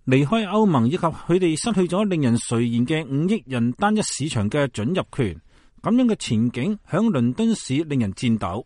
離開歐盟以及佢哋失去咗令人垂涎嘅5億人單一市場嘅准入權，咁樣嘅前景響倫敦市令人顫抖。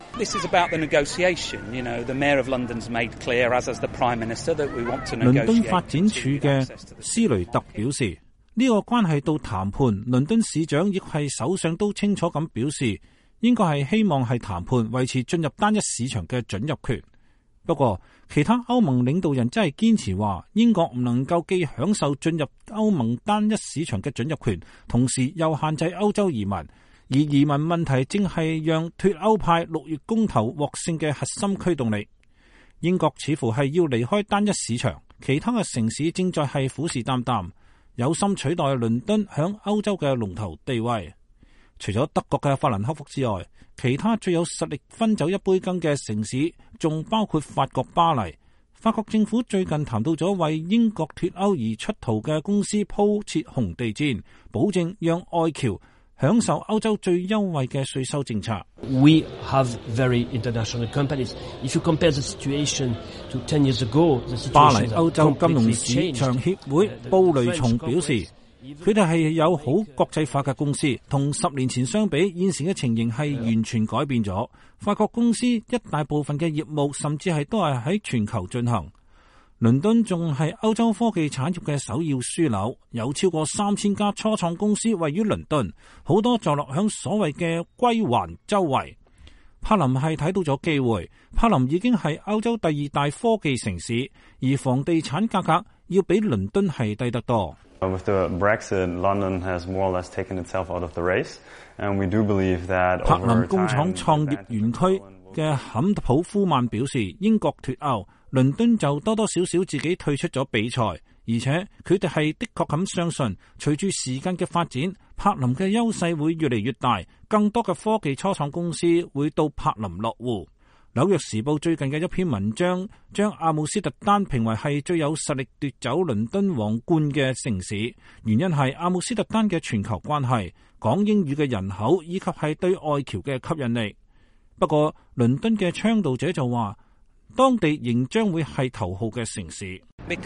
倫敦發展處嘅斯雷特表示，呢個關係到談判，倫敦市長亦係首相都清楚咁表示，應該係希望係談判維持進入單一市場嘅准入權。不過，其他歐盟領導人真係堅持話，英國唔能夠既享受進入歐盟單一市場嘅准入權，同時又限制歐洲移民。而移民問題正係讓脫歐派6月公投獲勝嘅核心驅動力。英國似乎係要離開單一市場，其他嘅城市正在係虎視眈眈，有心取代倫敦響歐洲嘅龍頭地位。除咗德國嘅法蘭克福之外，其他最有實力分走一杯羹嘅城市，仲包括法國巴黎。法國政府最近談到咗為英國脫歐而出逃嘅公司鋪設紅地毯，保證讓愛僑享受歐洲最優惠嘅稅收政策。 We have very international companies. If you compare the situation to 10 years ago, the situation 巴黎歐洲金融市場協會布雷松表示，佢哋係有好國際化嘅公司，同10年前相比，現時嘅情形係完全改變咗。法國公司一大部分嘅業務甚至係都係喺全球進行。倫敦仲係歐洲科技產業嘅首要樞紐，有超過3000家初創公司位於倫敦，好多坐落響所謂嘅歸環周圍。柏林係睇到咗機會，柏林已經係歐洲第2大科技城市，而房地產價格要比倫敦係低得多。 With the Brexit, London has more or less taken itself out of the race, and we do believe that 柏林工廠創業園區嘅坎普夫曼表示，英國脫歐，倫敦就多多少少自己退出咗比賽，而且佢哋係的確咁相信，隨住時間嘅發展，柏林嘅優勢會越嚟越大，更多嘅科技初創公司會到柏林落戶。紐約時報最近嘅一篇文章將阿姆斯特丹評為係最有實力奪走倫敦皇冠嘅城市，原因係阿姆斯特丹嘅全球關係、講英語嘅人口以及係對外僑嘅吸引力。不過，倫敦嘅倡導者就話，當地仍將會係頭號嘅城市。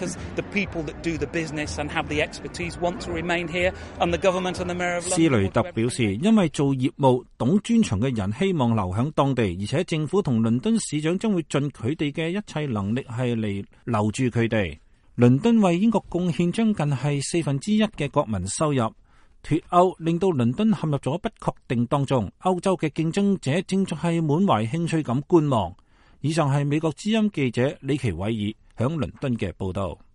斯雷特表示，因為做業務懂專長嘅人希望留響當地，而且政府同倫敦市長將會盡佢哋嘅一切能力係嚟留住佢哋。倫敦為英國貢獻將近係1/4嘅國民收入。脫歐令到倫敦陷入咗不確定當中，歐洲嘅競爭者正在係滿懷興趣咁觀望。以上係美國之音記者李奇偉爾響倫敦嘅報道。